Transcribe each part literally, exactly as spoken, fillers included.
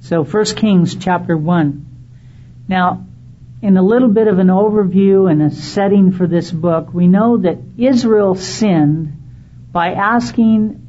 So First Kings chapter one. Now, in a little bit of an overview and a setting for this book, we know that Israel sinned by asking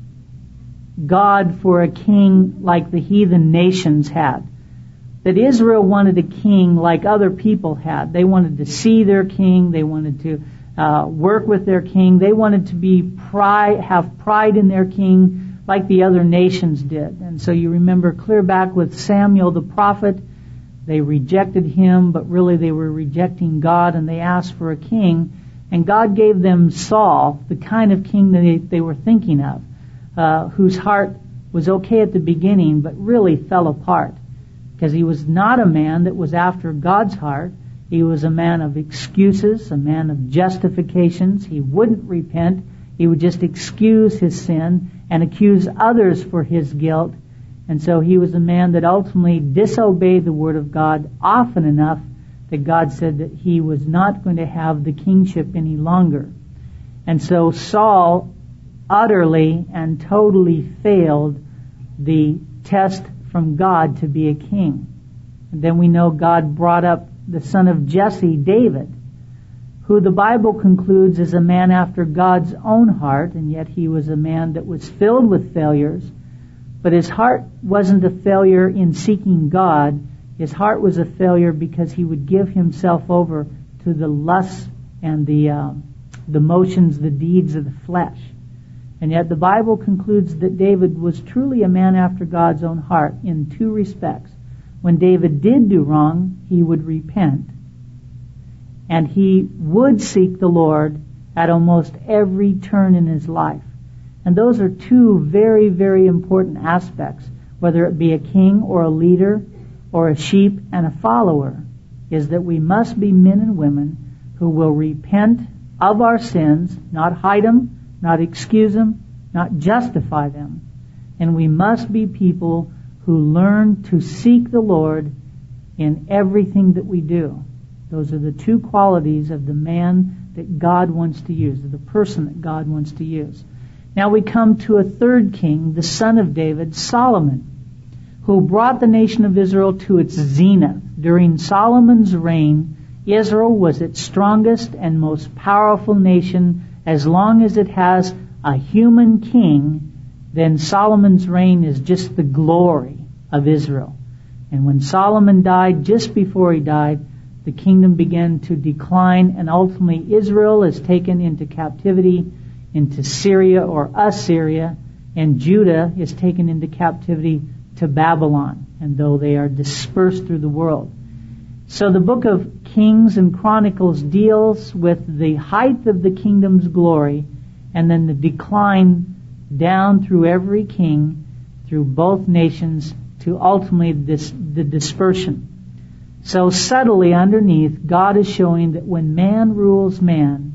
God for a king like the heathen nations had. That Israel wanted a king like other people had. They wanted to see their king. They wanted to uh, work with their king. They wanted to be pride, have pride in their king like the other nations did. And so you remember clear back with Samuel the prophet, they rejected him, but really they were rejecting God, and they asked for a king. And God gave them Saul, the kind of king that they, they were thinking of, uh, whose heart was okay at the beginning, but really fell apart. Because he was not a man that was after God's heart. He was a man of excuses, a man of justifications. He wouldn't repent. He would just excuse his sin and accuse others for his guilt. And so he was a man that ultimately disobeyed the word of God often enough that God said that he was not going to have the kingship any longer. And so Saul utterly and totally failed the test from God to be a king. And then we know God brought up the son of Jesse, David, who the Bible concludes is a man after God's own heart, and yet he was a man that was filled with failures. But his heart wasn't a failure in seeking God. His heart was a failure because he would give himself over to the lusts and the uh, the motions, the deeds of the flesh. And yet the Bible concludes that David was truly a man after God's own heart in two respects. When David did do wrong, he would repent. And he would seek the Lord at almost every turn in his life. And those are two very, very important aspects, whether it be a king or a leader or a sheep and a follower, is that we must be men and women who will repent of our sins, not hide them, not excuse them, not justify them. And we must be people who learn to seek the Lord in everything that we do. Those are the two qualities of the man that God wants to use, of the person that God wants to use. Now we come to a third king, the son of David, Solomon, who brought the nation of Israel to its zenith. During Solomon's reign, Israel was its strongest and most powerful nation. As long as it has a human king, then Solomon's reign is just the glory of Israel. And when Solomon died, just before he died, the kingdom began to decline, and ultimately Israel is taken into captivity into Syria or Assyria, and Judah is taken into captivity to Babylon, and though they are dispersed through the world. So the book of Kings and Chronicles deals with the height of the kingdom's glory and then the decline down through every king, through both nations, to ultimately this, the dispersion. So subtly underneath, God is showing that when man rules man,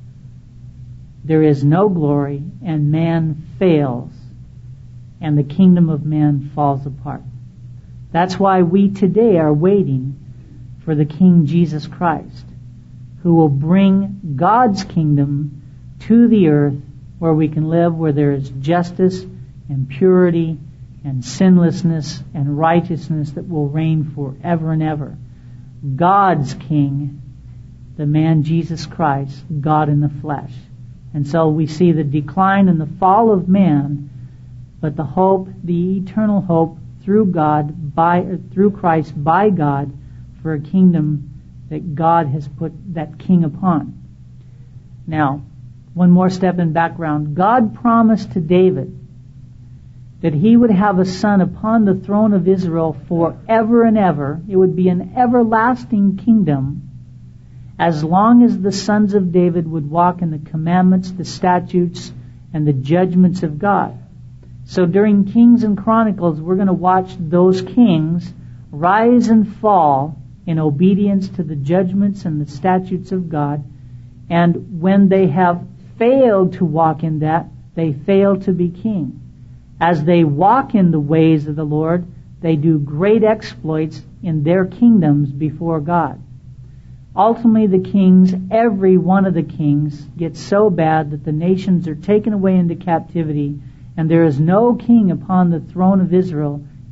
there is no glory, and man fails, and the kingdom of man falls apart. That's why we today are waiting for the King Jesus Christ, who will bring God's kingdom to the earth, where we can live, where there is justice and purity and sinlessness and righteousness that will reign forever and ever. God's King, the man Jesus Christ, God in the flesh. And so we see the decline and the fall of man, but the hope, the eternal hope through God, by through Christ, by God, for a kingdom that God has put that king upon. Now, one more step in background. God promised to David that he would have a son upon the throne of Israel forever and ever. It would be an everlasting kingdom as long as the sons of David would walk in the commandments, the statutes, and the judgments of God. So during Kings and Chronicles, we're going to watch those kings rise and fall in obedience to the judgments and the statutes of God. And when they have failed to walk in that, they fail to be king. As they walk in the ways of the Lord, they do great exploits in their kingdoms before God. Ultimately, the kings, every one of the kings, gets so bad that the nations are taken away into captivity, and there is no king upon the throne of Israel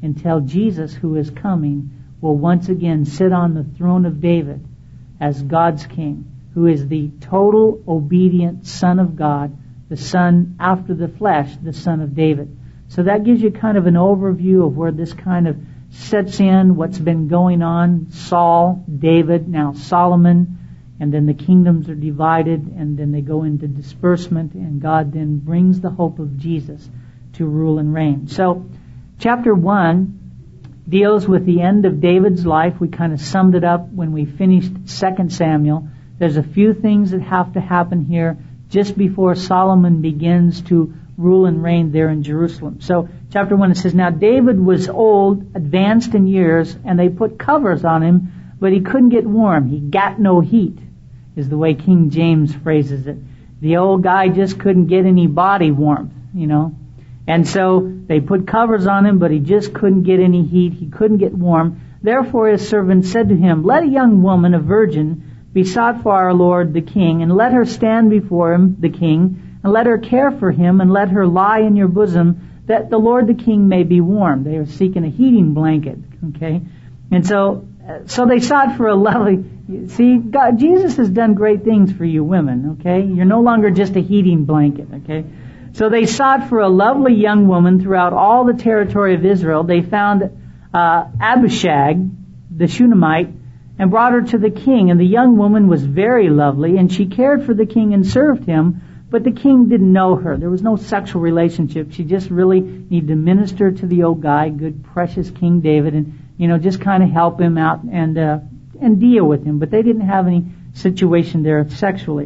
until Jesus, who is coming, will once again sit on the throne of David as God's king, who is the total obedient Son of God, the Son after the flesh, the Son of David. So that gives you kind of an overview of where this kind of sets in, what's been going on. Saul, David, now Solomon, and then the kingdoms are divided, and then they go into disbursement, and God then brings the hope of Jesus to rule and reign. So, chapter one deals with the end of David's life. We kind of summed it up when we finished Second Samuel. There's a few things that have to happen here just before Solomon begins to rule and reign there in Jerusalem. So, chapter one, it says, Now David was old, advanced in years, and they put covers on him, but he couldn't get warm. He got no heat, is the way King James phrases it. The old guy just couldn't get any body warmth, you know. And so they put covers on him, but he just couldn't get any heat. He couldn't get warm. Therefore his servant said to him, Let a young woman, a virgin, be sought for our Lord the king, and let her stand before him, the king, and let her care for him, and let her lie in your bosom, that the Lord the king may be warm. They are seeking a heating blanket, okay? And so, so they sought for a lovely, see, God, Jesus has done great things for you women, okay? You're no longer just a heating blanket, okay? So they sought for a lovely young woman throughout all the territory of Israel. They found uh, Abishag, the Shunammite, and brought her to the king. And the young woman was very lovely, and she cared for the king and served him. But the king didn't know her. There was no sexual relationship. She just really needed to minister to the old guy, good, precious King David, and, you know, just kind of help him out and uh, and deal with him. But they didn't have any situation there sexually.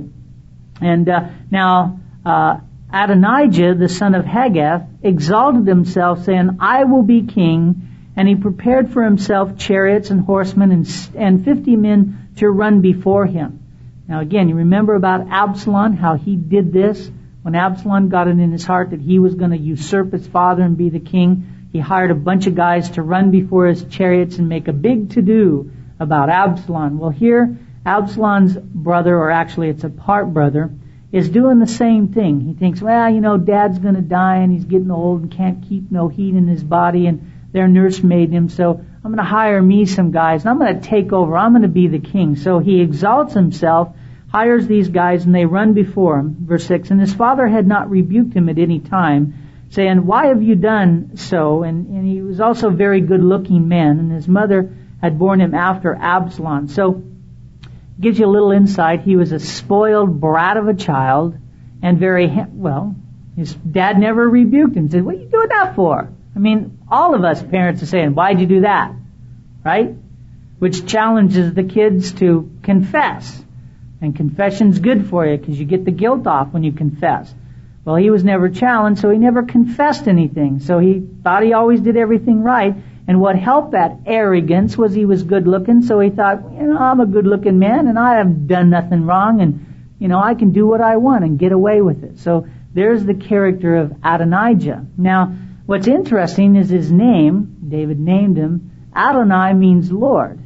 And uh, now... Uh, Adonijah, the son of Haggith, exalted himself, saying, I will be king. And he prepared for himself chariots and horsemen and, and fifty men to run before him. Now again, you remember about Absalom, how he did this? When Absalom got it in his heart that he was going to usurp his father and be the king, he hired a bunch of guys to run before his chariots and make a big to-do about Absalom. Well, here, Absalom's brother, or actually it's a part brother, is doing the same thing. He thinks, well, you know, Dad's going to die and he's getting old and can't keep no heat in his body, and they're nursemaiding him, so I'm going to hire me some guys and I'm going to take over. I'm going to be the king. So he exalts himself, hires these guys, and they run before him. Verse six, and his father had not rebuked him at any time, saying, why have you done so? And, and he was also a very good-looking man, and his mother had borne him after Absalom. So gives you a little insight. He was a spoiled brat of a child, and very, well, his dad never rebuked him. He said, what are you doing that for? I mean, all of us parents are saying, why'd you do that? Right? Which challenges the kids to confess. And confession's good for you because you get the guilt off when you confess. Well, he was never challenged, so he never confessed anything. So he thought he always did everything right. And what helped that arrogance was he was good looking, so he thought, you know, I'm a good looking man and I haven't done nothing wrong, and, you know, I can do what I want and get away with it. So there's the character of Adonijah. Now, what's interesting is his name. David named him. Adonai means Lord.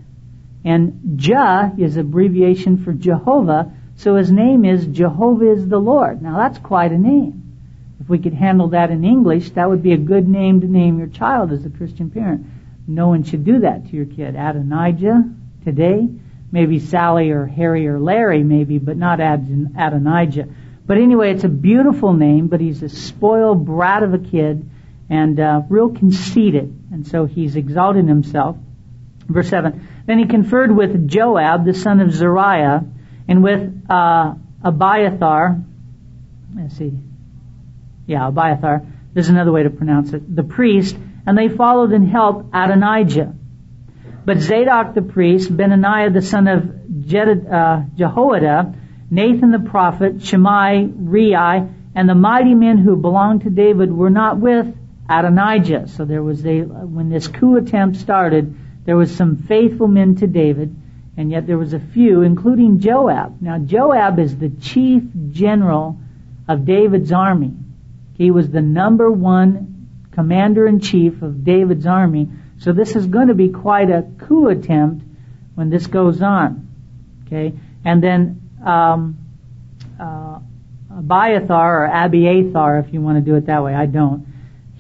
And Jah is abbreviation for Jehovah, so his name is Jehovah is the Lord. Now that's quite a name. If we could handle that in English, that would be a good name to name your child as a Christian parent. No one should do that to your kid. Adonijah today, maybe Sally or Harry or Larry maybe, but not Ad- Adonijah. But anyway, it's a beautiful name, but he's a spoiled brat of a kid and uh, real conceited. And so he's exalted himself. Verse seven, then he conferred with Joab, the son of Zeruiah, and with uh, Abiathar, let's see, Yeah, Abiathar. There's another way to pronounce it. The priest, and they followed and helped Adonijah. But Zadok the priest, Benaniah the son of Jed, uh, Jehoiada, Nathan the prophet, Shimei, Rei, and the mighty men who belonged to David were not with Adonijah. So there was a, when this coup attempt started, there was some faithful men to David, and yet there was a few, including Joab. Now Joab is the chief general of David's army. He was the number one commander-in-chief of David's army. So this is going to be quite a coup attempt when this goes on. Okay? And then um, uh, Abiathar, or Abiathar, if you want to do it that way, I don't.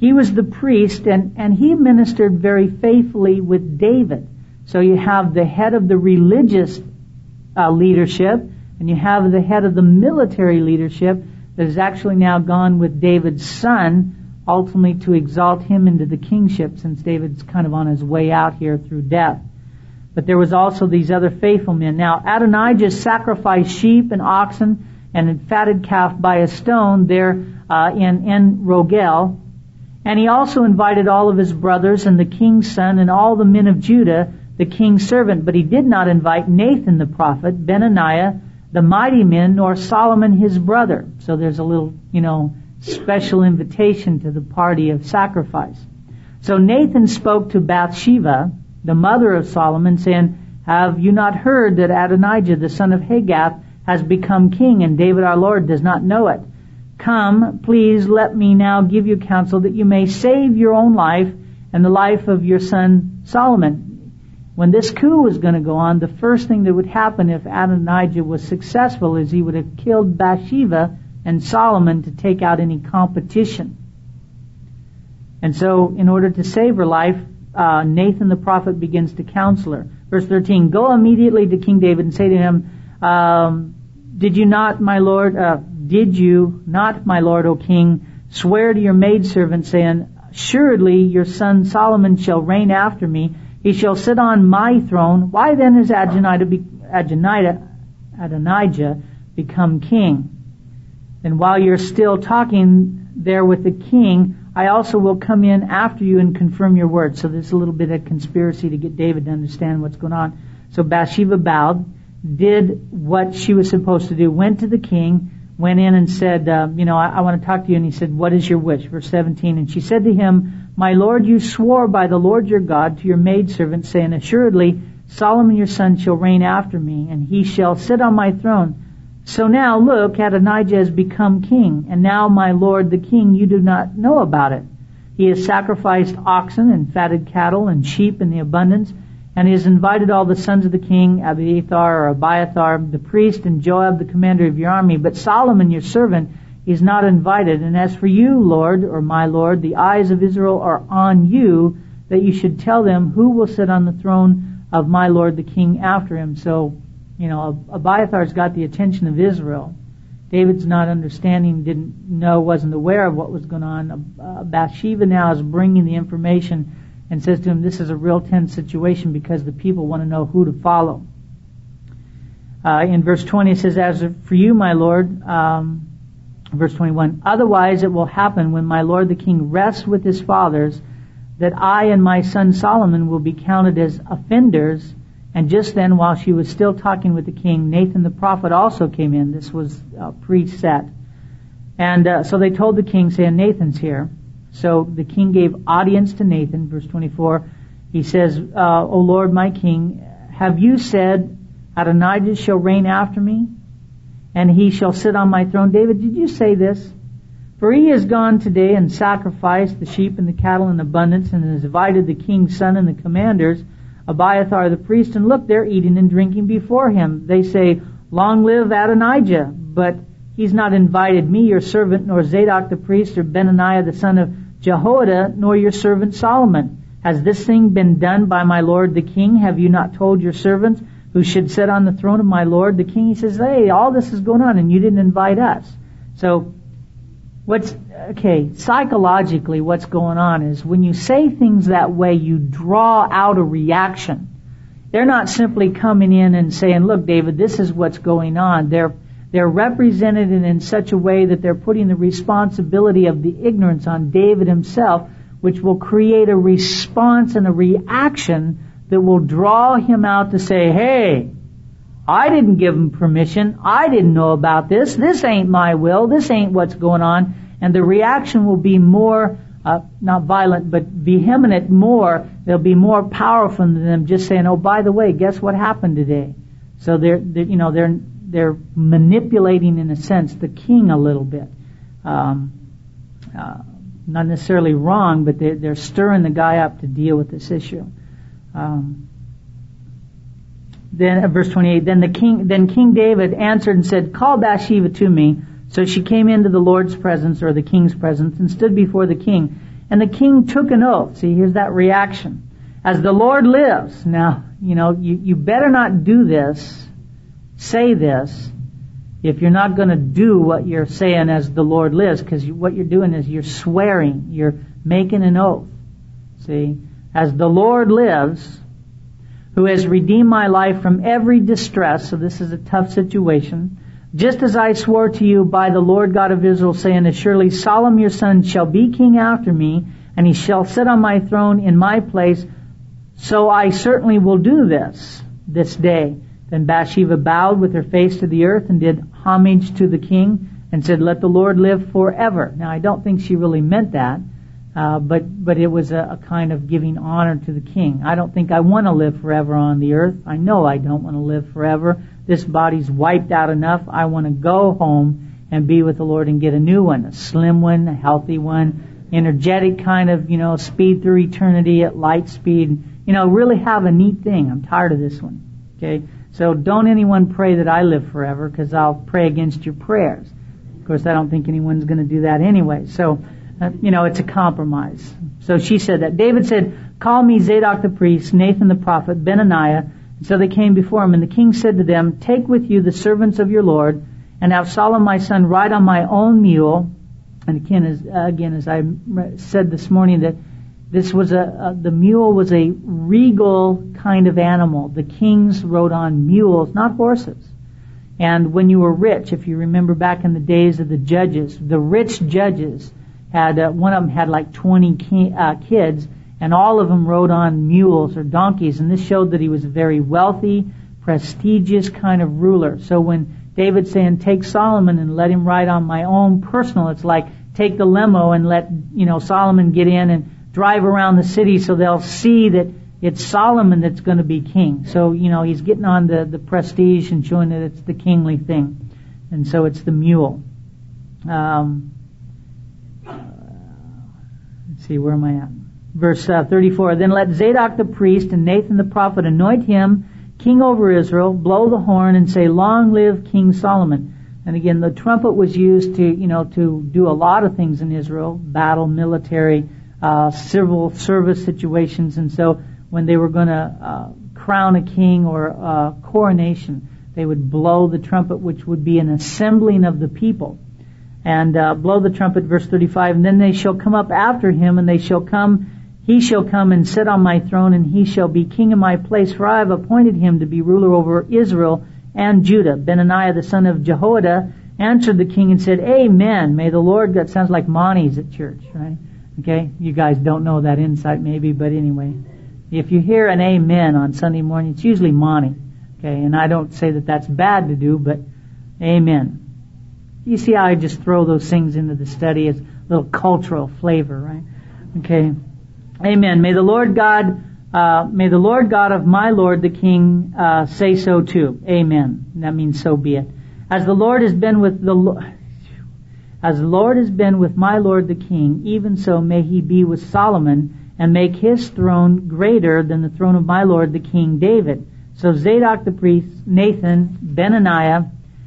he was the priest, and, and he ministered very faithfully with David. So you have the head of the religious uh, leadership, and you have the head of the military leadership that has actually now gone with David's son, ultimately to exalt him into the kingship, since David's kind of on his way out here through death. But there was also these other faithful men. Now, Adonijah sacrificed sheep and oxen and a fatted calf by a stone there uh, in En Rogel. And he also invited all of his brothers and the king's son and all the men of Judah, the king's servant. But he did not invite Nathan the prophet, Benaniah, the mighty men, nor Solomon his brother. So there's a little, you know, special invitation to the party of sacrifice. So Nathan spoke to Bathsheba, the mother of Solomon, saying, have you not heard that Adonijah, the son of Haggith, has become king, and David our Lord does not know it? Come, please let me now give you counsel that you may save your own life and the life of your son Solomon. When this coup was going to go on, the first thing that would happen if Adonijah was successful is he would have killed Bathsheba and Solomon to take out any competition. And so, in order to save her life, uh, Nathan the prophet begins to counsel her. Verse thirteen, go immediately to King David and say to him, um, did you not, my lord, uh, did you not, my lord, O king, swear to your maidservant, saying, assuredly your son Solomon shall reign after me, he shall sit on my throne. Why then has Adonijah, be, Adonijah, Adonijah become king? And while you're still talking there with the king, I also will come in after you and confirm your word. So there's a little bit of conspiracy to get David to understand what's going on. So Bathsheba bowed, did what she was supposed to do, went to the king, went in and said, uh, you know, I, I want to talk to you. And he said, what is your wish? Verse seventeen, and she said to him, my lord, you swore by the Lord your God to your maidservant, saying, assuredly Solomon your son shall reign after me, and he shall sit on my throne. So now, look, Adonijah has become king, and now, my lord the king, you do not know about it. He has sacrificed oxen and fatted cattle and sheep in the abundance, and he has invited all the sons of the king, Abiathar or Abiathar, the priest, and Joab, the commander of your army. But Solomon, your servant, is not invited. And as for you, Lord, or my Lord, the eyes of Israel are on you, that you should tell them who will sit on the throne of my Lord the king after him. So, you know, Abiathar's got the attention of Israel. David's not understanding, didn't know, wasn't aware of what was going on. Uh, Bathsheba now is bringing the information and says to him, this is a real tense situation because the people want to know who to follow. Uh, in verse twenty it says, as for you, my Lord, um, verse twenty-one, otherwise it will happen when my Lord the king rests with his fathers that I and my son Solomon will be counted as offenders. And just then, while she was still talking with the king, Nathan the prophet also came in. This was uh, preset. And uh, so they told the king, saying, Nathan's here. So the king gave audience to Nathan. Verse twenty-four, he says, uh, O Lord my king, have you said, Adonijah shall reign after me, and he shall sit on my throne? David, did you say this? For he has gone today and sacrificed the sheep and the cattle in abundance, and has invited the king's son and the commanders, Abiathar the priest, and look, they're eating and drinking before him. They say, long live Adonijah, but he's not invited me, your servant, nor Zadok the priest, or Benaniah the son of Jehoiada, nor your servant Solomon. Has this thing been done by my lord the king? Have you not told your servants who should sit on the throne of my lord the king? He says, hey, all this is going on, and you didn't invite us. So, what's, okay, psychologically what's going on is when you say things that way, you draw out a reaction. They're not simply coming in and saying, look, David, this is what's going on. They're They're represented in such a way that they're putting the responsibility of the ignorance on David himself, which will create a response and a reaction that will draw him out to say, hey, I didn't give him permission. I didn't know about this. This ain't my will. This ain't what's going on. And the reaction will be more, uh, not violent, but vehement more. They'll be more powerful than them just saying, oh, by the way, guess what happened today? So they're, they're you know, they're, they're manipulating, in a sense, the king a little bit. Um, uh, not necessarily wrong, but they're, they're stirring the guy up to deal with this issue. Um, then, uh, verse twenty-eight, then the king, then King David answered and said, call Bathsheba to me. So she came into the Lord's presence, or the king's presence, and stood before the king. And the king took an oath. See, here's that reaction. As the Lord lives. Now, you know, you, you better not do this, say this, if you're not going to do what you're saying as the Lord lives, because what you're doing is you're swearing, you're making an oath. See, as the Lord lives, who has redeemed my life from every distress, so this is a tough situation, just as I swore to you by the Lord God of Israel, saying, as surely Solomon your son shall be king after me, and he shall sit on my throne in my place, so I certainly will do this, this day. Then Bathsheba bowed with her face to the earth and did homage to the king and said, let the Lord live forever. Now, I don't think she really meant that, uh, but but it was a, a kind of giving honor to the king. I don't think I want to live forever on the earth. I know I don't want to live forever. This body's wiped out enough. I want to go home and be with the Lord and get a new one, a slim one, a healthy one, energetic kind of, you know, speed through eternity at light speed. You know, really have a neat thing. I'm tired of this one. Okay? So don't anyone pray that I live forever, because I'll pray against your prayers. Of course, I don't think anyone's going to do that anyway. So, uh, you know, it's a compromise. So she said that. David said, call me Zadok the priest, Nathan the prophet, Benaniah. And so they came before him, and the king said to them, take with you the servants of your Lord, and have Solomon my son ride on my own mule. And again, as, uh, again, as I said this morning, that this was a, a, the mule was a regal kind of animal. The kings rode on mules, not horses. And when you were rich, if you remember back in the days of the judges, the rich judges had, uh, one of them had like twenty ki- uh, kids, and all of them rode on mules or donkeys. And this showed that he was a very wealthy, prestigious kind of ruler. So when David's saying, take Solomon and let him ride on my own personal, it's like take the limo and let, you know, Solomon get in and drive around the city so they'll see that it's Solomon that's going to be king. So, you know, he's getting on the, the prestige and showing that it's the kingly thing. And so it's the mule. Um, uh, let's see, where am I at? Verse uh, thirty-four. Then let Zadok the priest and Nathan the prophet anoint him king over Israel, blow the horn, and say, long live King Solomon. And again, the trumpet was used to, you know, to do a lot of things in Israel, battle, military, Uh, civil service situations. And so when they were going to uh, crown a king or a coronation, they would blow the trumpet, which would be an assembling of the people. And uh, blow the trumpet, verse thirty-five, and then they shall come up after him, and they shall come, he shall come and sit on my throne, and he shall be king in my place, for I have appointed him to be ruler over Israel and Judah. Benaniah, the son of Jehoiada, answered the king and said, amen. May the Lord, that sounds like Monty's at church, right? Okay, you guys don't know that insight maybe, but anyway, if you hear an amen on Sunday morning, it's usually Monty. Okay, and I don't say that that's bad to do, but amen. You see how I just throw those things into the study as a little cultural flavor, right? Okay, amen. May the Lord God, uh, may the Lord God of my Lord the King uh, say so too. Amen. That means so be it. As the Lord has been with the Lord. As the Lord has been with my Lord the King, even so may he be with Solomon, and make his throne greater than the throne of my Lord the King David. So Zadok the priest, Nathan, Benaniah,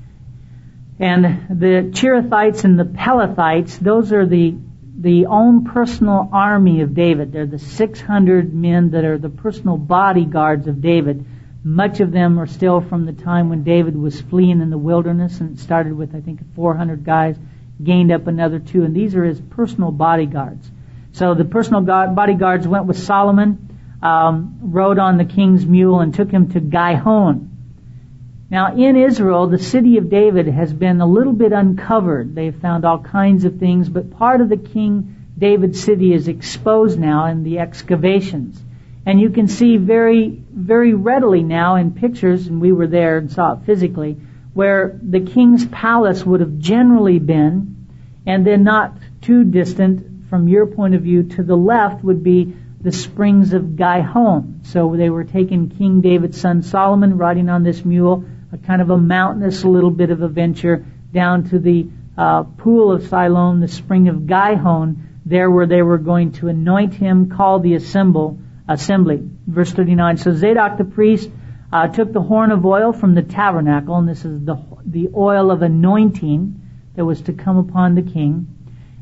and the Cherethites and the Pelethites, those are the the own personal army of David. They're the six hundred men that are the personal bodyguards of David. Much of them are still from the time when David was fleeing in the wilderness, and it started with, I think, four hundred guys. Gained up another two, and these are his personal bodyguards. So the personal bodyguards went with Solomon, um, rode on the king's mule, and took him to Gihon. Now, in Israel, the city of David has been a little bit uncovered. They've found all kinds of things, but part of the King David city is exposed now in the excavations. And you can see very, very readily now in pictures, and we were there and saw it physically, where the king's palace would have generally been, and then not too distant from your point of view to the left would be the springs of Gihon. So they were taking King David's son Solomon riding on this mule, a kind of a mountainous little bit of a venture, down to the uh, pool of Siloam, the spring of Gihon, there where they were going to anoint him, call the assemble, assembly. Verse thirty-nine, so Zadok the priest Uh, took the horn of oil from the tabernacle, and this is the the oil of anointing that was to come upon the king,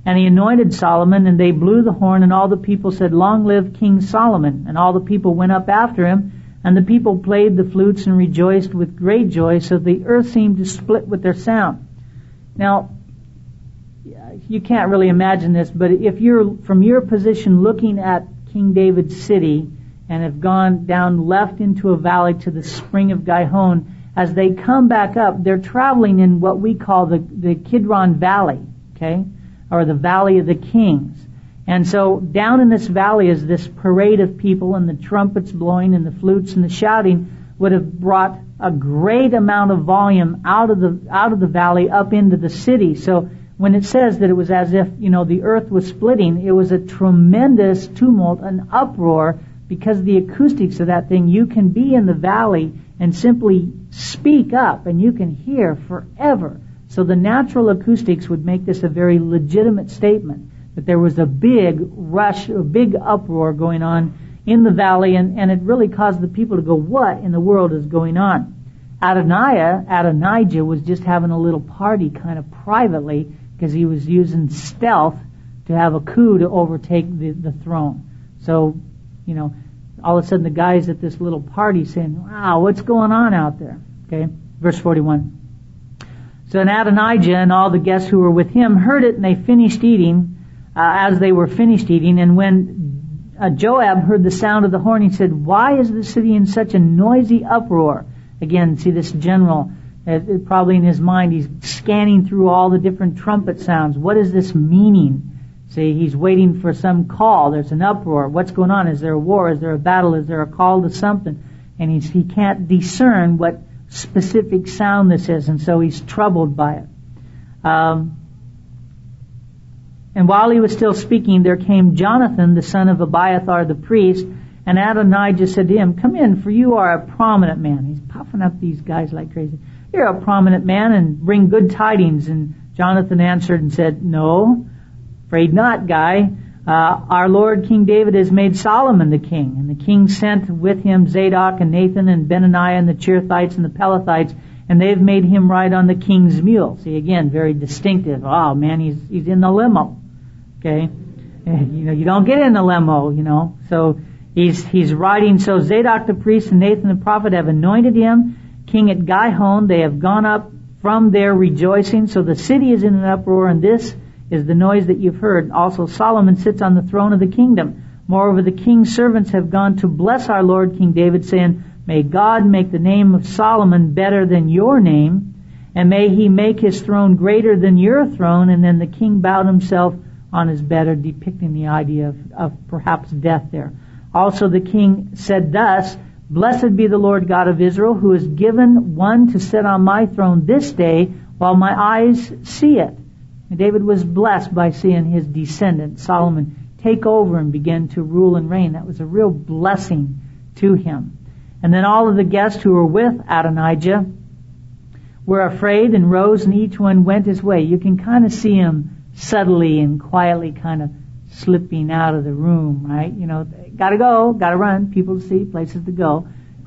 And he anointed Solomon, and they blew the horn, and all the people said, "Long live King Solomon." And all the people went up after him, and the people played the flutes and rejoiced with great joy, so the earth seemed to split with their sound. Now, you can't really imagine this, but if you're from your position looking at King David's city and have gone down left into a valley to the spring of Gihon, as they come back up, they're traveling in what we call the, the Kidron Valley, okay, or the Valley of the Kings. And so down in this valley is this parade of people, and the trumpets blowing and the flutes and the shouting would have brought a great amount of volume out of the out of the valley up into the city. So when it says that it was as if, you know, the earth was splitting, it was a tremendous tumult, an uproar, because of the acoustics of that thing. You can be in the valley and simply speak up, and you can hear forever. So the natural acoustics would make this a very legitimate statement, that there was a big rush, a big uproar going on in the valley, and, and it really caused the people to go, what in the world is going on? Adoniah, Adonijah was just having a little party kind of privately, because he was using stealth to have a coup to overtake the, the throne. So, you know, all of a sudden the guys at this little party saying, wow, what's going on out there? Okay, verse forty-one. So then Adonijah and all the guests who were with him heard it, and they finished eating, uh, as they were finished eating. And when uh, Joab heard the sound of the horn, he said, why is the city in such a noisy uproar? Again, see this general, uh, probably in his mind, he's scanning through all the different trumpet sounds. What is this meaning? See, he's waiting for some call. There's an uproar. What's going on? Is there a war? Is there a battle? Is there a call to something? And he's, he can't discern what specific sound this is, and so he's troubled by it. Um, and while he was still speaking, there came Jonathan, the son of Abiathar the priest, and Adonijah said to him, come in, for you are a prominent man. He's puffing up these guys like crazy. You're a prominent man, and bring good tidings. And Jonathan answered and said, no, afraid not, guy. Uh, our Lord King David has made Solomon the king. And the king sent with him Zadok and Nathan and Benaniah and the Cherethites and the Pelethites, and they've made him ride on the king's mule. See, again, very distinctive. Oh, man, he's he's in the limo. Okay? You know, you don't get in the limo, you know. So he's he's riding. So Zadok the priest and Nathan the prophet have anointed him king at Gihon. They have gone up from there rejoicing. So the city is in an uproar, and this is the noise that you've heard. Also Solomon sits on the throne of the kingdom. Moreover, the king's servants have gone to bless our Lord King David, saying, may God make the name of Solomon better than your name, and may he make his throne greater than your throne. And then the king bowed himself on his bed, depicting the idea of, of perhaps death there. Also the king said thus, blessed be the Lord God of Israel, who has given one to sit on my throne this day, while my eyes see it. And David was blessed by seeing his descendant, Solomon, take over and begin to rule and reign. That was a real blessing to him. And then all of the guests who were with Adonijah were afraid and rose, and each one went his way. You can kind of see him subtly and quietly kind of slipping out of the room, right? You know, gotta go, gotta run, people to see, places to go.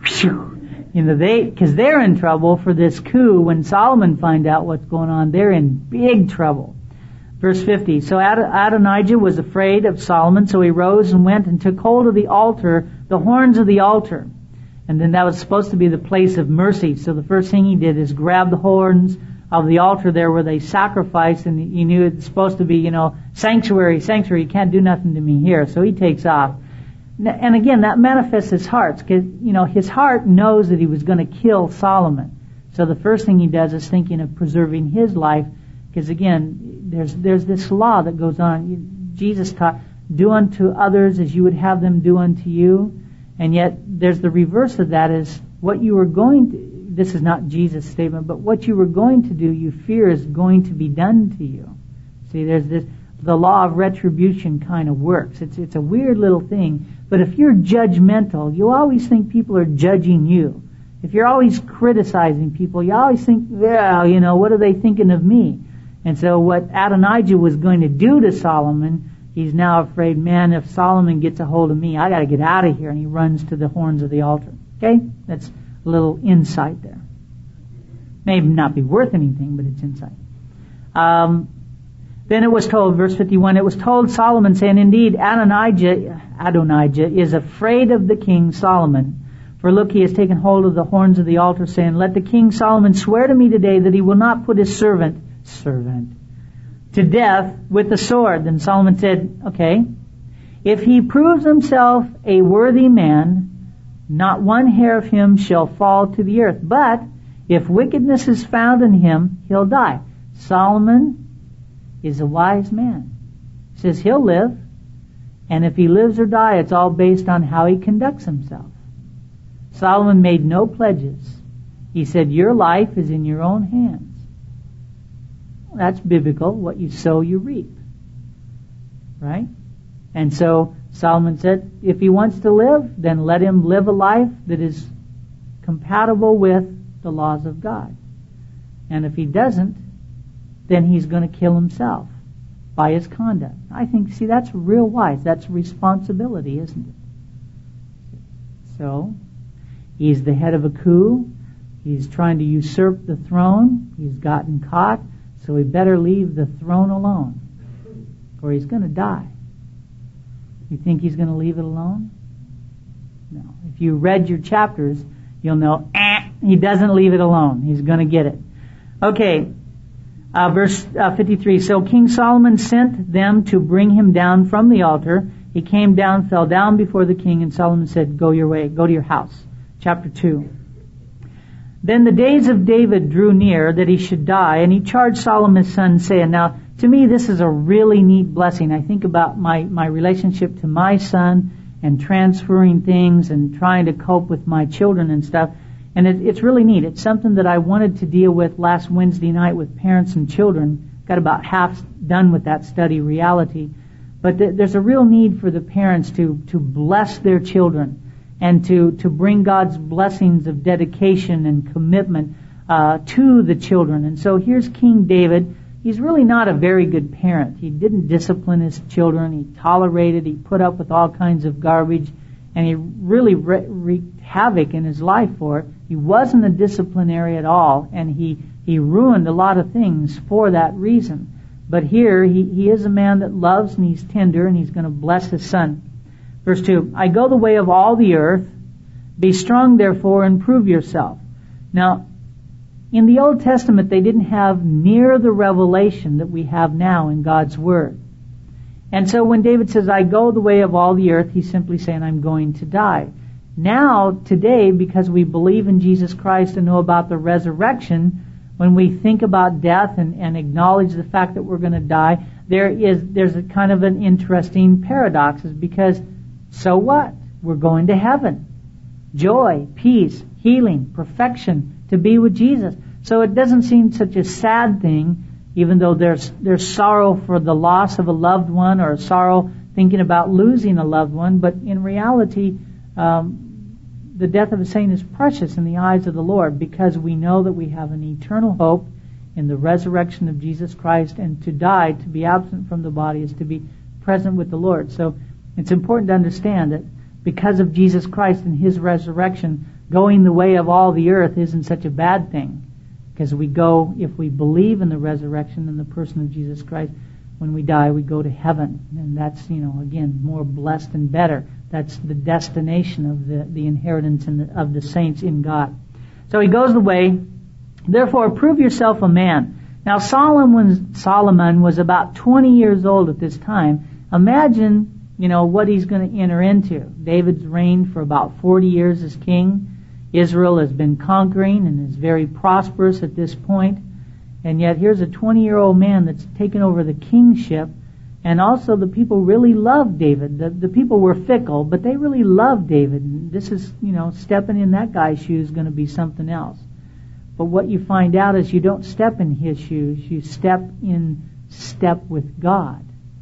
You know, they, because they're in trouble for this coup. When Solomon find out what's going on, they're in big trouble. Verse fifty, so Adonijah was afraid of Solomon, so he rose and went and took hold of the altar, the horns of the altar. And then that was supposed to be the place of mercy. So the first thing he did is grab the horns of the altar there where they sacrificed, and he knew it's supposed to be, you know, sanctuary, sanctuary, you can't do nothing to me here. So he takes off. And again, that manifests his heart, because, you know, his heart knows that he was going to kill Solomon. So the first thing he does is thinking of preserving his life, because again, there's there's this law that goes on. Jesus taught, do unto others as you would have them do unto you. And yet there's the reverse of that, is what you were going to, this is not Jesus' statement, but what you were going to do, you fear is going to be done to you. See, there's this, the law of retribution kind of works. It's it's a weird little thing. But if you're judgmental, you always think people are judging you. If you're always criticizing people, you always think, well, you know, what are they thinking of me? And so what Adonijah was going to do to Solomon, he's now afraid, man, if Solomon gets a hold of me, I got to get out of here. And he runs to the horns of the altar. Okay? That's a little insight there. May not be worth anything, but it's insight. Um, Then it was told, verse fifty-one, it was told Solomon, saying, indeed, Adonijah, Adonijah is afraid of the king Solomon. For look, he has taken hold of the horns of the altar, saying, let the king Solomon swear to me today that he will not put his servant, servant, to death with the sword. Then Solomon said, okay, if he proves himself a worthy man, not one hair of him shall fall to the earth. But if wickedness is found in him, he'll die. Solomon is a wise man. He says he'll live, and if he lives or die, it's all based on how he conducts himself. Solomon made no pledges. He said, your life is in your own hands. Well, that's biblical. What you sow, you reap. Right? And so Solomon said, if he wants to live, then let him live a life that is compatible with the laws of God. And if he doesn't, then he's going to kill himself by his conduct. I think, see, that's real wise. That's responsibility, isn't it? So, he's the head of a coup. He's trying to usurp the throne. He's gotten caught. So he better leave the throne alone, or he's going to die. You think he's going to leave it alone? No. If you read your chapters, you'll know, eh, he doesn't leave it alone. He's going to get it. Okay, uh, verse uh, fifty-three. So King Solomon sent them to bring him down from the altar. He came down, fell down before the king, and Solomon said, go your way, go to your house. Chapter two. Then the days of David drew near that he should die, and he charged Solomon his son, saying, now, to me, this is a really neat blessing. I think about my, my relationship to my son and transferring things and trying to cope with my children and stuff. And it, it's really neat. It's something that I wanted to deal with last Wednesday night with parents and children. Got about half done with that study, reality. But th- there's a real need for the parents to, to bless their children and to, to bring God's blessings of dedication and commitment uh, to the children. And so here's King David. He's really not a very good parent. He didn't discipline his children. He tolerated, he put up with all kinds of garbage, and he really re- wreaked havoc in his life for it. He wasn't a disciplinary at all, and he, he ruined a lot of things for that reason. But here, he, he is a man that loves, and he's tender, and he's going to bless his son. Verse two, I go the way of all the earth. Be strong, therefore, and prove yourself. Now, in the Old Testament, they didn't have near the revelation that we have now in God's Word. And so when David says, I go the way of all the earth, he's simply saying, I'm going to die. Now, today, because we believe in Jesus Christ and know about the resurrection, when we think about death and, and acknowledge the fact that we're going to die, there is there's a kind of an interesting paradox, is because so what? We're going to heaven. Joy, peace, healing, perfection, to be with Jesus. So it doesn't seem such a sad thing, even though there's there's sorrow for the loss of a loved one, or sorrow thinking about losing a loved one. But in reality, um, the death of a saint is precious in the eyes of the Lord, because we know that we have an eternal hope in the resurrection of Jesus Christ, and to die, to be absent from the body, is to be present with the Lord. So it's important to understand that because of Jesus Christ and His resurrection, going the way of all the earth isn't such a bad thing. Because we go, if we believe in the resurrection and the person of Jesus Christ, when we die, we go to heaven. And that's, you know, again, more blessed and better. That's the destination of the, the inheritance in the, of the saints in God. So he goes the way, therefore prove yourself a man. Now Solomon, Solomon was about twenty years old at this time. Imagine, you know, what he's going to enter into. David's reigned for about forty years as king. Israel has been conquering and is very prosperous at this point. And yet here's a twenty-year-old man that's taken over the kingship. And also the people really loved David. The, the people were fickle, but they really loved David. And this is, you know, stepping in that guy's shoes is going to be something else. But what you find out is you don't step in his shoes. You step in step with God.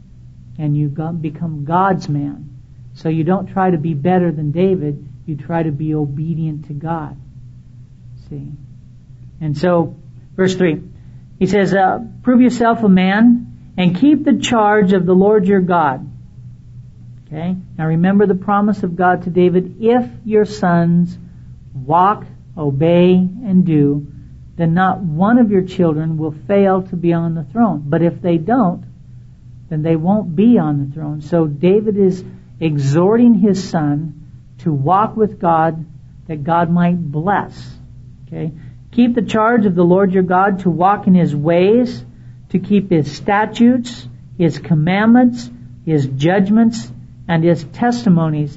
And you become God's man. So you don't try to be better than David. You try to be obedient to God. See? And so, verse three, he says, uh, prove yourself a man and keep the charge of the Lord your God. Okay? Now remember the promise of God to David, if your sons walk, obey, and do, then not one of your children will fail to be on the throne. But if they don't, then they won't be on the throne. So David is exhorting his son to walk with God, that God might bless. Okay? Keep the charge of the Lord your God, to walk in his ways, to keep his statutes, his commandments, his judgments, and his testimonies,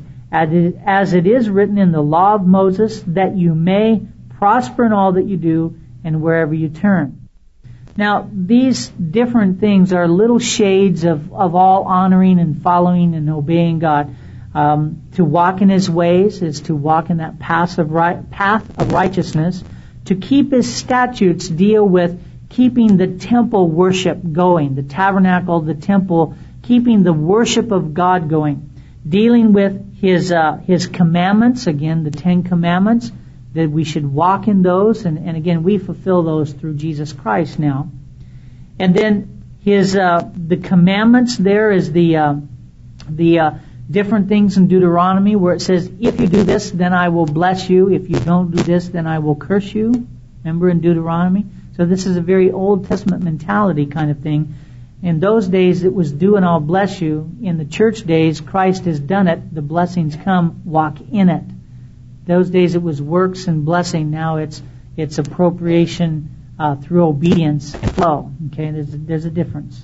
as it is written in the law of Moses, that you may prosper in all that you do and wherever you turn. Now, these different things are little shades of, of all honoring and following and obeying God. Um, to walk in his ways is to walk in that path of, right, path of righteousness. To keep his statutes deal with keeping the temple worship going, the tabernacle, the temple, keeping the worship of God going. Dealing with his uh, his commandments, again, the Ten Commandments, that we should walk in those, and, and again, we fulfill those through Jesus Christ now. And then his uh, the commandments, there is the uh, the uh, different things in Deuteronomy where it says, if you do this, then I will bless you. If you don't do this, then I will curse you. Remember in Deuteronomy? So this is a very Old Testament mentality kind of thing. In those days, it was do and I'll bless you. In the church days, Christ has done it. The blessings come, walk in it. Those days, it was works and blessing. Now it's it's appropriation uh, through obedience and flow. Okay, there's a, there's a difference.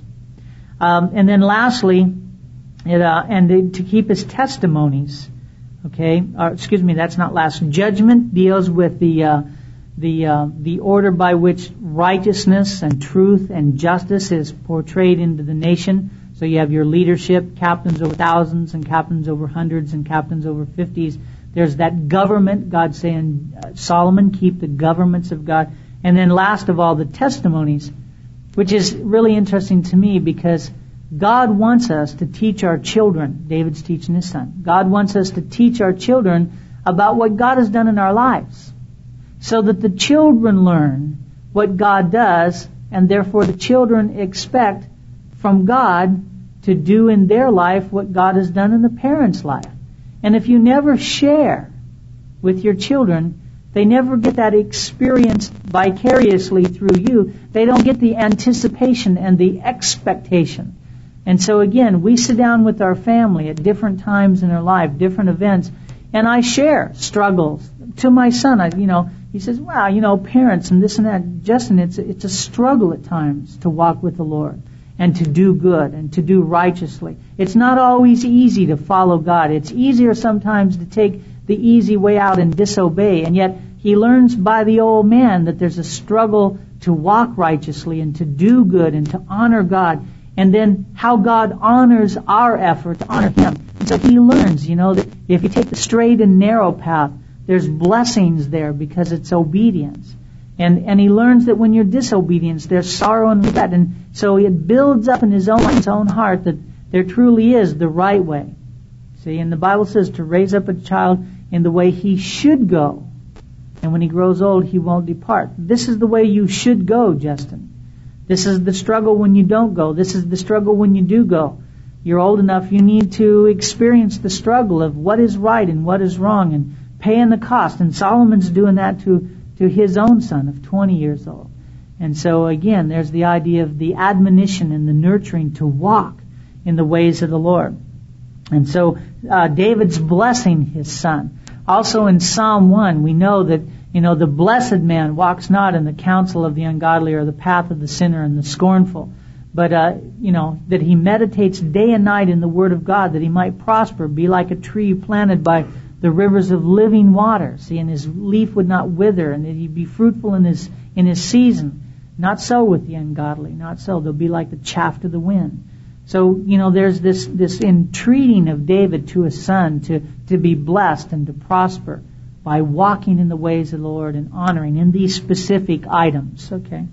Um, and then lastly, it, uh, and to keep his testimonies. Okay, or, excuse me, that's not last. Judgment deals with the uh, the uh, the order by which righteousness and truth and justice is portrayed into the nation. So you have your leadership, captains over thousands and captains over hundreds and captains over fifties. There's that government, God saying, uh, Solomon, keep the governments of God. And then last of all, the testimonies, which is really interesting to me because God wants us to teach our children. David's teaching his son. God wants us to teach our children about what God has done in our lives, so that the children learn what God does, and therefore the children expect from God to do in their life what God has done in the parent's life. And if you never share with your children, they never get that experience vicariously through you. They don't get the anticipation and the expectation. And so again, we sit down with our family at different times in our life, different events, and I share struggles to my son. I, you know, he says, wow, you know, parents and this and that. Justin, it's a, it's a struggle at times to walk with the Lord and to do good and to do righteously. It's not always easy to follow God. It's easier sometimes to take the easy way out and disobey. And yet he learns by the old man that there's a struggle to walk righteously and to do good and to honor God. And then how God honors our effort to honor him. And so he learns, you know, that if you take the straight and narrow path, there's blessings there because it's obedience. And and he learns that when you're disobedience, there's sorrow and regret. And so it builds up in his own, his own heart that there truly is the right way. See, and the Bible says to raise up a child in the way he should go. And when he grows old, he won't depart. This is the way you should go, Justin. This is the struggle when you don't go. This is the struggle when you do go. You're old enough, you need to experience the struggle of what is right and what is wrong and paying the cost. And Solomon's doing that to, to his own son of twenty years old. And so again, there's the idea of the admonition and the nurturing to walk in the ways of the Lord. And so uh, David's blessing his son. Also in Psalm one, we know that, you know, the blessed man walks not in the counsel of the ungodly or the path of the sinner and the scornful, but, uh, you know, that he meditates day and night in the Word of God, that he might prosper, be like a tree planted by the rivers of living water. See, and his leaf would not wither, and that he'd be fruitful in his in his season. Not so with the ungodly, not so. They'll be like the chaff to the wind. So, you know, there's this, this entreating of David to his son to, to be blessed and to prosper by walking in the ways of the Lord and honoring in these specific items. Okay.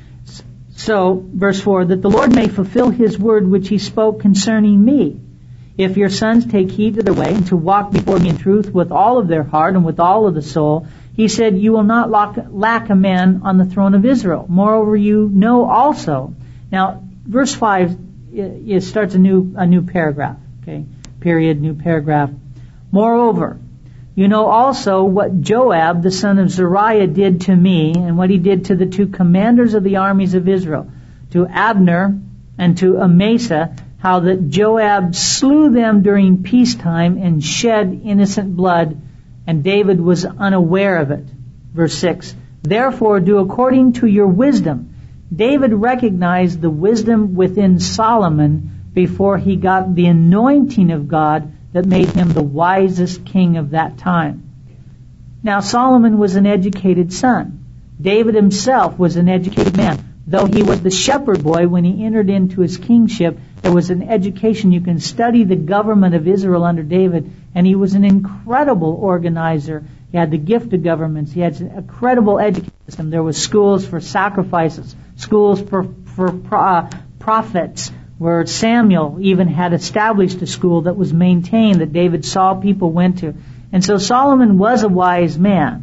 So, verse four, that the Lord may fulfill his word which he spoke concerning me. If your sons take heed to their way and to walk before me in truth with all of their heart and with all of the soul, he said, you will not lack a man on the throne of Israel. Moreover, you know also. Now, verse five, it starts a new a new paragraph. Okay, period, new paragraph. Moreover, you know also what Joab, the son of Zeruiah, did to me, and what he did to the two commanders of the armies of Israel, to Abner and to Amasa, how that Joab slew them during peacetime and shed innocent blood, and David was unaware of it. Verse six, therefore do according to your wisdom. David recognized the wisdom within Solomon before he got the anointing of God that made him the wisest king of that time. Now Solomon was an educated son. David himself was an educated man. Though he was the shepherd boy when he entered into his kingship, there was an education. You can study the government of Israel under David, and he was an incredible organizer. He had the gift of governments. He had a credible education system. There was schools for sacrifices, schools for, for uh, prophets, where Samuel even had established a school that was maintained, that David saw people went to. And so Solomon was a wise man.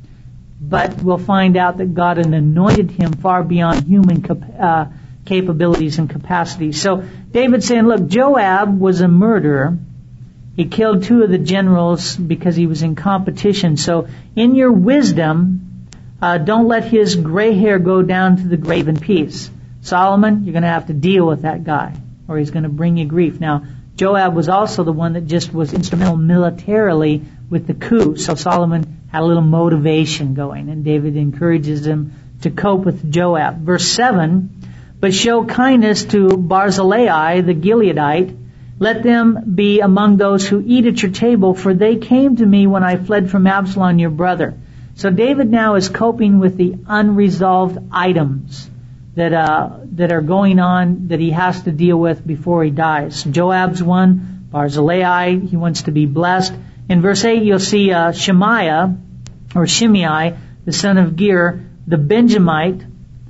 But we'll find out that God had anointed him far beyond human cap- uh, capabilities and capacities. So David's saying, look, Joab was a murderer. He killed two of the generals because he was in competition. So in your wisdom, uh, don't let his gray hair go down to the grave in peace. Solomon, you're going to have to deal with that guy, or he's going to bring you grief. Now, Joab was also the one that just was instrumental militarily with the coup. So Solomon had a little motivation going, and David encourages him to cope with Joab. Verse seven, but show kindness to Barzillai the Gileadite. Let them be among those who eat at your table, for they came to me when I fled from Absalom your brother. So David now is coping with the unresolved items that uh, that are going on that he has to deal with before he dies. Joab's one, Barzillai, he wants to be blessed. In verse eight, you'll see uh, Shemaiah, or Shimei, the son of Ger, the Benjamite,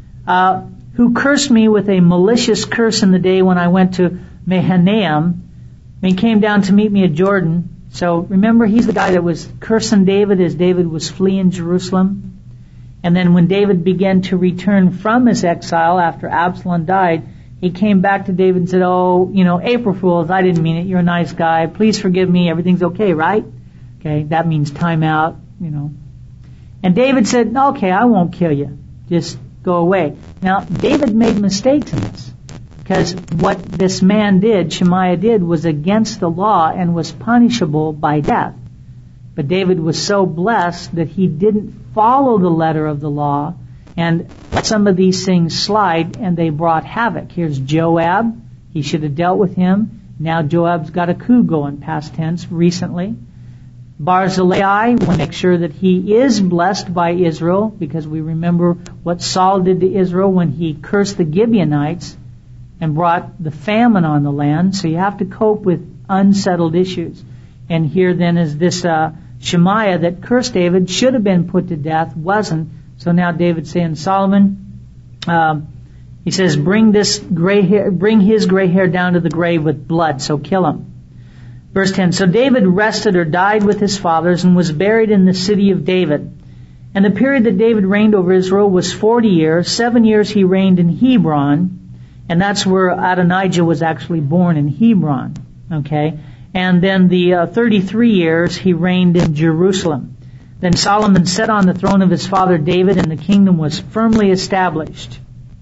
uh, who cursed me with a malicious curse in the day when I went to Mahanaim, and he came down to meet me at Jordan. So remember, he's the guy that was cursing David as David was fleeing Jerusalem. And then when David began to return from his exile after Absalom died, he came back to David and said, oh, you know, April Fools, I didn't mean it. You're a nice guy. Please forgive me. Everything's okay, right? Okay, that means time out, you know. And David said, okay, I won't kill you. Just go away. Now, David made mistakes in this, because what this man did, Shemaiah did, was against the law and was punishable by death. But David was so blessed that he didn't follow the letter of the law and let some of these things slide, and they brought havoc. Here's Joab. He should have dealt with him. Now Joab's got a coup going, past tense, recently. Barzillai, we want to make sure that he is blessed by Israel, because we remember what Saul did to Israel when he cursed the Gibeonites and brought the famine on the land. So you have to cope with unsettled issues. And here then is this uh, Shemaiah that cursed David, should have been put to death, wasn't. So now David's saying, Solomon, um, he says, bring this gray hair, bring his gray hair down to the grave with blood, so kill him. Verse ten, so David rested or died with his fathers and was buried in the city of David. And the period that David reigned over Israel was forty years. Seven years he reigned in Hebron, and that's where Adonijah was actually born, in Hebron. Okay? And then the uh, thirty-three years he reigned in Jerusalem. Then Solomon sat on the throne of his father David, and the kingdom was firmly established.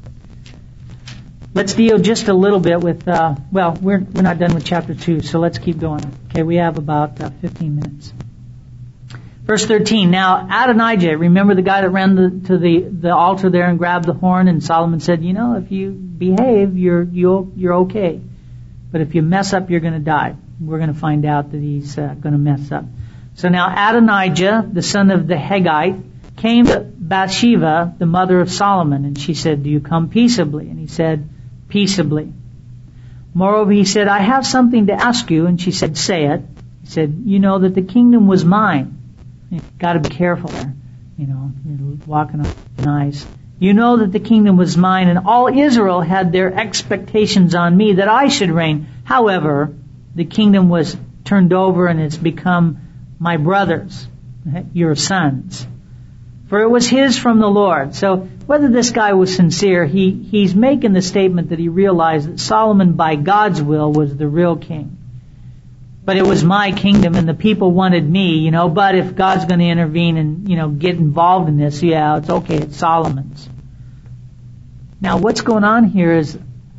Let's deal just a little bit with, uh, well, we're we're not done with chapter two, so let's keep going. Okay, we have about uh, fifteen minutes. Verse thirteen, now Adonijah, remember the guy that ran the, to the, the altar there and grabbed the horn, and Solomon said, you know, if you behave, you're you'll, you're okay. But if you mess up, you're going to die. We're going to find out that he's uh, going to mess up. So now Adonijah, the son of the Haggite, came to Bathsheba, the mother of Solomon, and she said, do you come peaceably? And he said, peaceably. Moreover, he said, I have something to ask you. And she said, say it. He said, you know that the kingdom was mine. You've got to be careful there. You know, you're walking on ice. You know that the kingdom was mine, and all Israel had their expectations on me that I should reign. However, the kingdom was turned over and it's become my brother's, your sons. For it was his from the Lord. So whether this guy was sincere, he, he's making the statement that he realized that Solomon, by God's will, was the real king. But it was my kingdom and the people wanted me, you know, but if God's going to intervene and, you know, get involved in this, yeah, it's okay, it's Solomon's. Now what's going on here is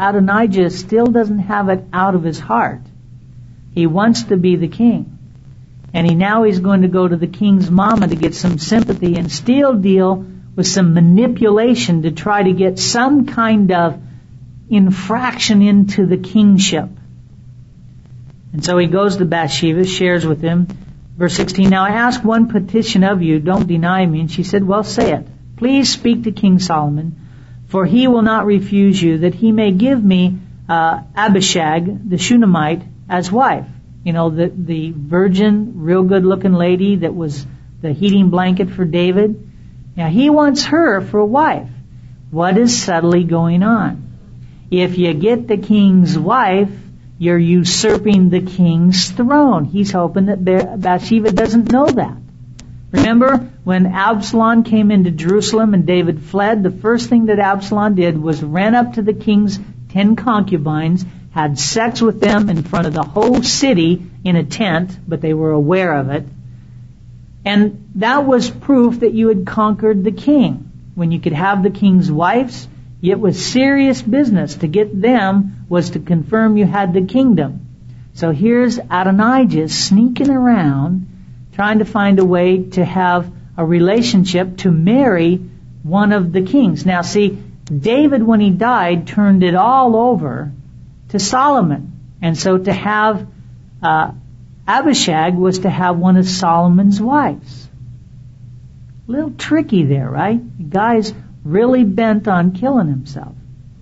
Adonijah still doesn't have it out of his heart. He wants to be the king. And he now he's going to go to the king's mama to get some sympathy and still deal with some manipulation to try to get some kind of infraction into the kingship. And so he goes to Bathsheba, shares with him. Verse sixteen, now I ask one petition of you, don't deny me. And she said, well, say it. Please speak to King Solomon, for he will not refuse you, that he may give me uh, Abishag, the Shunammite, as wife. You know, the, the virgin, real good-looking lady that was the heating blanket for David. Now, he wants her for a wife. What is subtly going on? If you get the king's wife, you're usurping the king's throne. He's hoping that Bathsheba doesn't know that. Remember, when Absalom came into Jerusalem and David fled, the first thing that Absalom did was ran up to the king's ten concubines, had sex with them in front of the whole city in a tent, but they were aware of it. And that was proof that you had conquered the king. When you could have the king's wives, it was serious business. To get them was to confirm you had the kingdom. So here's Adonijah sneaking around, trying to find a way to have a relationship to marry one of the kings. Now see, David, when he died, turned it all over to Solomon. And so to have uh, Abishag was to have one of Solomon's wives. A little tricky there, right? The guy's really bent on killing himself.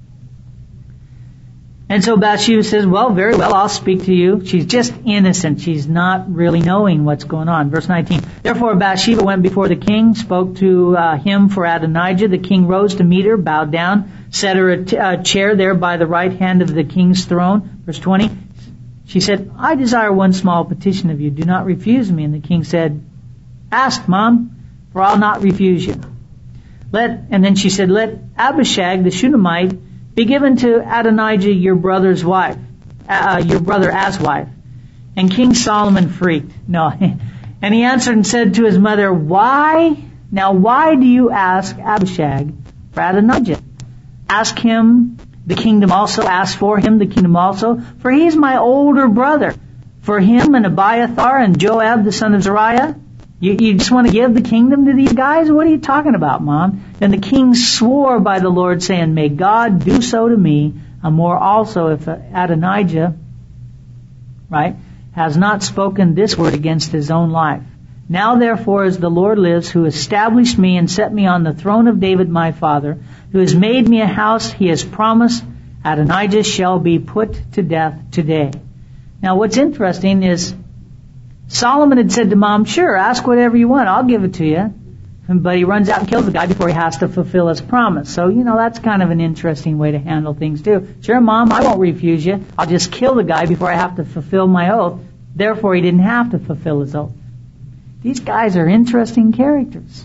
And so Bathsheba says, well, very well, I'll speak to you. She's just innocent. She's not really knowing what's going on. Verse nineteen, therefore Bathsheba went before the king, spoke to uh, him for Adonijah. The king rose to meet her, bowed down, set her a, t- a chair there by the right hand of the king's throne. Verse twenty, she said, I desire one small petition of you. Do not refuse me. And the king said, ask, Mom, for I'll not refuse you. Let, and then she said, let Abishag, the Shunammite, be given to Adonijah, your brother's wife, uh, your brother as wife. And King Solomon freaked. No. And he answered and said to his mother, why? Now why do you ask Abishag for Adonijah? Ask him the kingdom also. Ask for him the kingdom also. For he is my older brother. For him and Abiathar and Joab, the son of Zeruiah. You, you just want to give the kingdom to these guys? What are you talking about, Mom? Then the king swore by the Lord, saying, may God do so to me, and more also if Adonijah, right, has not spoken this word against his own life. Now therefore, as the Lord lives, who established me and set me on the throne of David my father, who has made me a house, he has promised, Adonijah shall be put to death today. Now what's interesting is, Solomon had said to Mom, sure, ask whatever you want, I'll give it to you. But he runs out and kills the guy before he has to fulfill his promise. So, you know, that's kind of an interesting way to handle things too. Sure, Mom, I won't refuse you. I'll just kill the guy before I have to fulfill my oath. Therefore, he didn't have to fulfill his oath. These guys are interesting characters.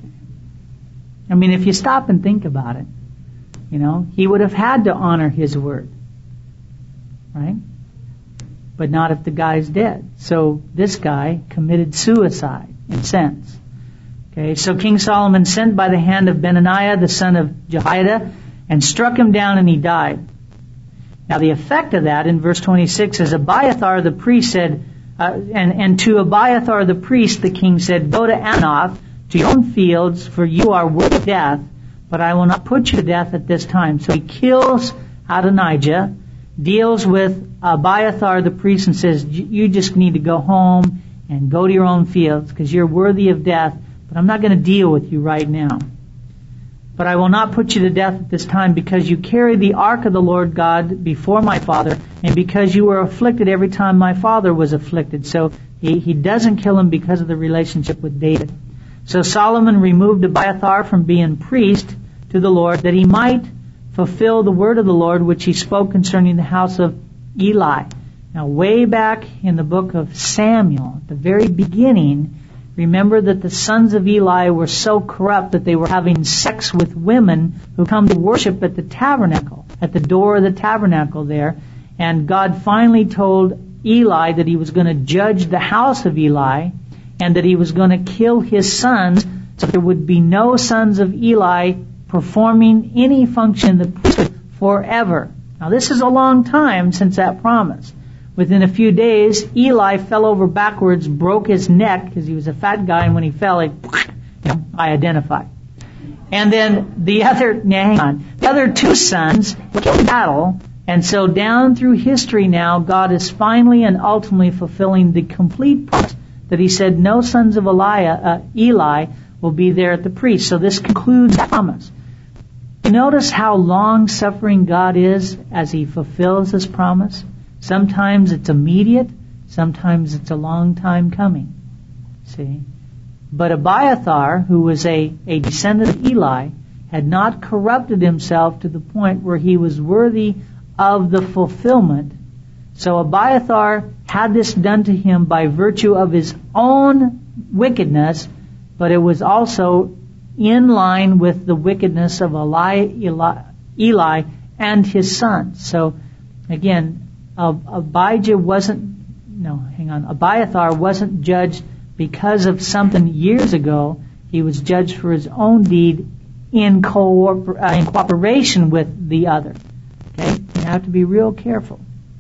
I mean, if you stop and think about it, you know, he would have had to honor his word. Right? But not if the guy's dead. So this guy committed suicide in a sense. Okay, so King Solomon sent by the hand of Benaniah, the son of Jehoiada, and struck him down and he died. Now the effect of that in verse twenty-six is Abiathar the priest said, uh, and, and to Abiathar the priest the king said, go to Anoth, to your own fields, for you are worthy of death, but I will not put you to death at this time. So he kills Adonijah, deals with Abiathar the priest and says, you just need to go home and go to your own fields because you're worthy of death, but I'm not going to deal with you right now. But I will not put you to death at this time because you carry the ark of the Lord God before my father and because you were afflicted every time my father was afflicted. So he, he doesn't kill him because of the relationship with David. So Solomon removed Abiathar from being priest to the Lord that he might fulfill the word of the Lord which he spoke concerning the house of Eli. Now, way back in the book of Samuel, at the very beginning, remember that the sons of Eli were so corrupt that they were having sex with women who come to worship at the tabernacle, at the door of the tabernacle there. And God finally told Eli that he was going to judge the house of Eli and that he was going to kill his sons so there would be no sons of Eli performing any function in the priesthood forever. Now this is a long time since that promise. Within a few days, Eli fell over backwards, broke his neck because he was a fat guy, and when he fell, he, you know, I identified. And then the other, nah, hang on, the other two sons were killed in battle. And so down through history now, God is finally and ultimately fulfilling the complete promise that He said no sons of Eli, uh, Eli will be there at the priest. So this concludes that promise. You notice how long-suffering God is as He fulfills this promise? Sometimes it's immediate, sometimes it's a long time coming. See? But Abiathar, who was a, a descendant of Eli, had not corrupted himself to the point where he was worthy of the fulfillment. So Abiathar had this done to him by virtue of his own wickedness, but it was also in line with the wickedness of Eli, Eli, Eli and his sons. So again, Abijah wasn't, no, hang on, Abiathar wasn't judged because of something years ago. He was judged for his own deed in, co- uh, in cooperation with the other. Okay? You have to be real careful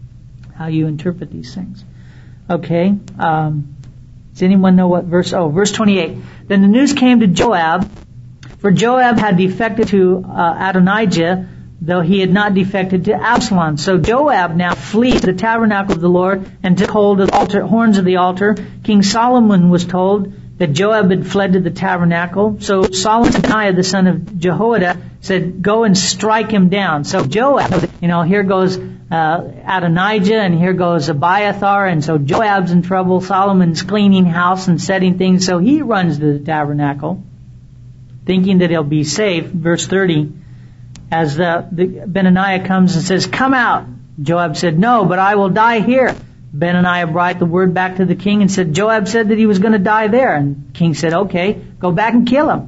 how you interpret these things. Okay? Um, does anyone know what verse? Oh, verse twenty-eight. Then the news came to Joab, for Joab had defected to uh, Adonijah, though he had not defected to Absalom. So Joab now flees to the tabernacle of the Lord and took hold of the altar, horns of the altar. King Solomon was told that Joab had fled to the tabernacle. So Solomon, the son of Jehoiada, said, go and strike him down. So Joab, you know, here goes uh, Adonijah and here goes Abiathar, and so Joab's in trouble. Solomon's cleaning house and setting things, so he runs to the tabernacle, thinking that he'll be safe. Verse thirty, as the, the Benaniah comes and says, come out. Joab said, no, but I will die here. Benaniah brought the word back to the king and said, Joab said that he was going to die there. And the king said, okay, go back and kill him.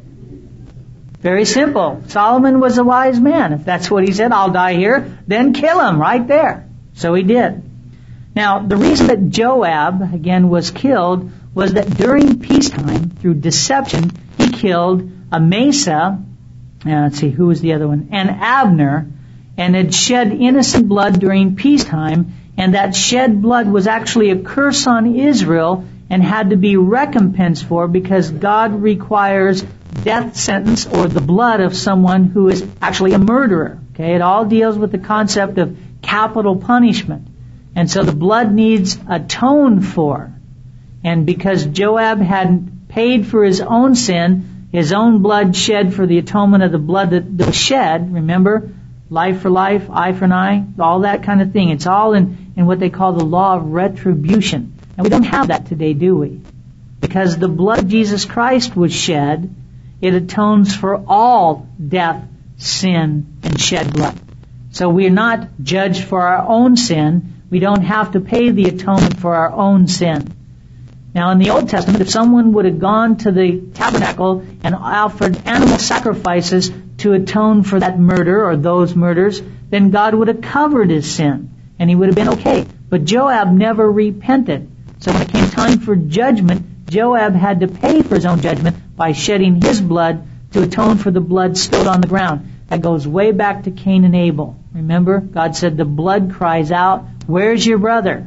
Very simple. Solomon was a wise man. If that's what he said, I'll die here, then kill him right there. So he did. Now, the reason that Joab, again, was killed was that during peacetime, through deception, he killed Amasa, uh, let's see, who was the other one, and Abner, and had shed innocent blood during peacetime, and that shed blood was actually a curse on Israel and had to be recompensed for, because God requires death sentence or the blood of someone who is actually a murderer. Okay, it all deals with the concept of capital punishment. And so the blood needs atoned for. And because Joab hadn't paid for his own sin, his own blood shed for the atonement of the blood that was shed, remember, life for life, eye for an eye, all that kind of thing. It's all in, in what they call the law of retribution. And we don't have that today, do we? Because the blood of Jesus Christ was shed, it atones for all death, sin, and shed blood. So we are not judged for our own sin. We don't have to pay the atonement for our own sin. Now, in the Old Testament, if someone would have gone to the tabernacle and offered animal sacrifices to atone for that murder or those murders, then God would have covered his sin, and he would have been okay. But Joab never repented. So when it came time for judgment, Joab had to pay for his own judgment by shedding his blood to atone for the blood spilled on the ground. That goes way back to Cain and Abel. Remember, God said the blood cries out, where's your brother?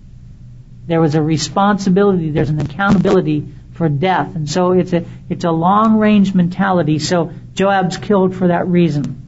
There was a responsibility, there's an accountability for death. And so it's a it's a long-range mentality. So Joab's killed for that reason.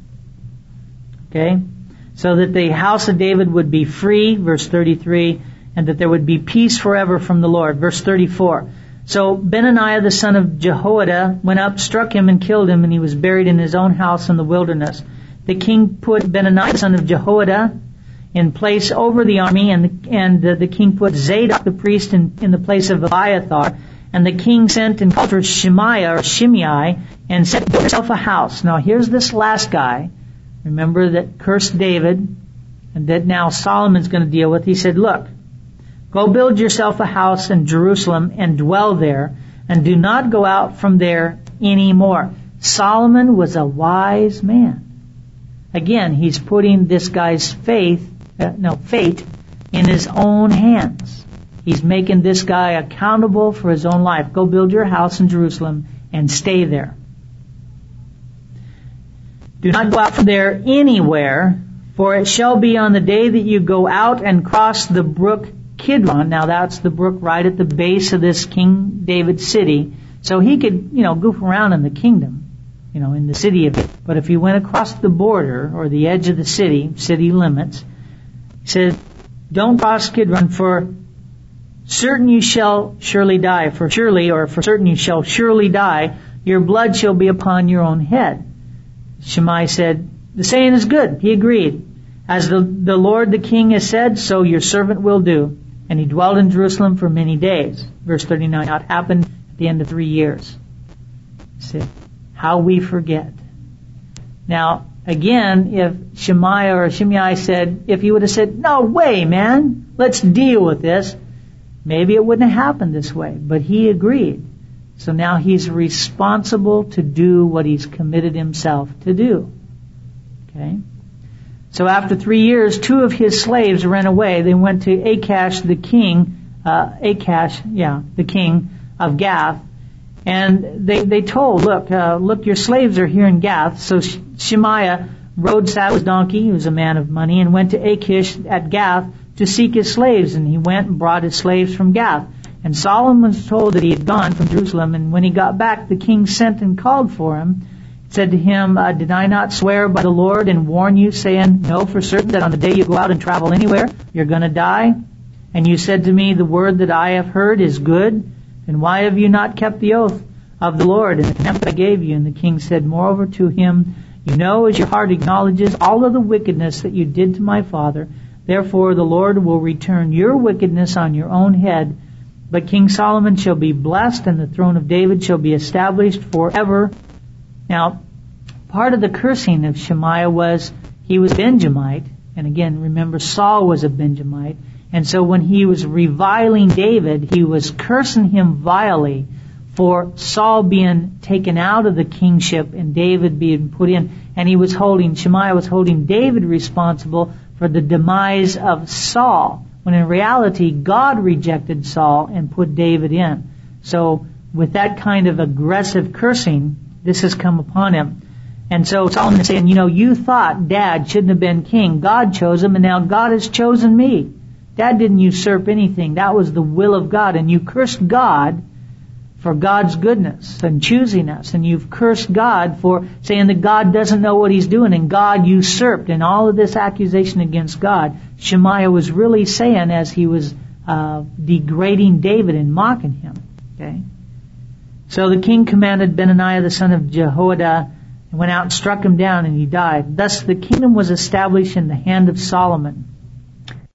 Okay? So that the house of David would be free, verse thirty-three, and that there would be peace forever from the Lord. Verse thirty-four. So Benaniah the son of Jehoiada went up, struck him, and killed him, and he was buried in his own house in the wilderness. The king put Benaniah the son of Jehoiada in place over the army, and the, and the, the king put Zadok the priest in, in the place of Abiathar. And the king sent and called for Shemaiah or Shimei and said, build yourself a house. Now here's this last guy, remember, that cursed David, and that now Solomon's going to deal with. He said, look, go build yourself a house in Jerusalem and dwell there, and do not go out from there anymore. Solomon was a wise man. Again, he's putting this guy's faith, uh, no, fate in his own hands. He's making this guy accountable for his own life. Go build your house in Jerusalem and stay there. Do not go out from there anywhere, For it shall be on the day that you go out and cross the brook Kidron. Now that's the brook right at the base of this King David city. So he could, you know, goof around in the kingdom, you know, in the city of it. But if he went across the border or the edge of the city, city limits, he said, don't cross Kidron, for certain you shall surely die. For surely, or for certain you shall surely die. Your blood shall be upon your own head. Shimei said, the saying is good. He agreed. As the, the Lord the king has said, so your servant will do. And he dwelled in Jerusalem for many days. Verse thirty-nine, it happened at the end of three years. See, how we forget. Now, again, if Shemaiah or Shimei said, if he would have said, no way, man, let's deal with this, maybe it wouldn't have happened this way. But he agreed. So now he's responsible to do what he's committed himself to do. Okay? So after three years, two of his slaves ran away. They went to Achash, the king, uh, Achash, yeah, the king of Gath. And they, they told, look, uh, look, your slaves are here in Gath. So Shemaiah rode saddle his donkey, he was a man of money, and went to Achish at Gath to seek his slaves. And he went and brought his slaves from Gath. And Solomon was told that he had gone from Jerusalem. And when he got back, the king sent and called for him. Said to him, uh, did I not swear by the Lord and warn you, saying, know for certain that on the day you go out and travel anywhere, you're going to die? And you said to me, the word that I have heard is good. And why have you not kept the oath of the Lord and the commandment that I gave you? And the king said, moreover to him, you know, as your heart acknowledges all of the wickedness that you did to my father, therefore the Lord will return your wickedness on your own head. But King Solomon shall be blessed, and the throne of David shall be established forever. Now, part of the cursing of Shemaiah was he was Benjamite. And again, remember, Saul was a Benjamite. And so when he was reviling David, he was cursing him vilely for Saul being taken out of the kingship and David being put in. And he was holding, Shemaiah was holding David responsible for the demise of Saul, when in reality, God rejected Saul and put David in. So with that kind of aggressive cursing, this has come upon him. And so Solomon is saying, you know, you thought Dad shouldn't have been king. God chose him, and now God has chosen me. Dad didn't usurp anything. That was the will of God. And you cursed God for God's goodness and choosing us. And you've cursed God for saying that God doesn't know what he's doing, and God usurped. And all of this accusation against God, Shemaiah was really saying as he was uh, degrading David and mocking him. Okay? So the king commanded Benaiah the son of Jehoiada, and went out and struck him down, and he died. Thus the kingdom was established in the hand of Solomon.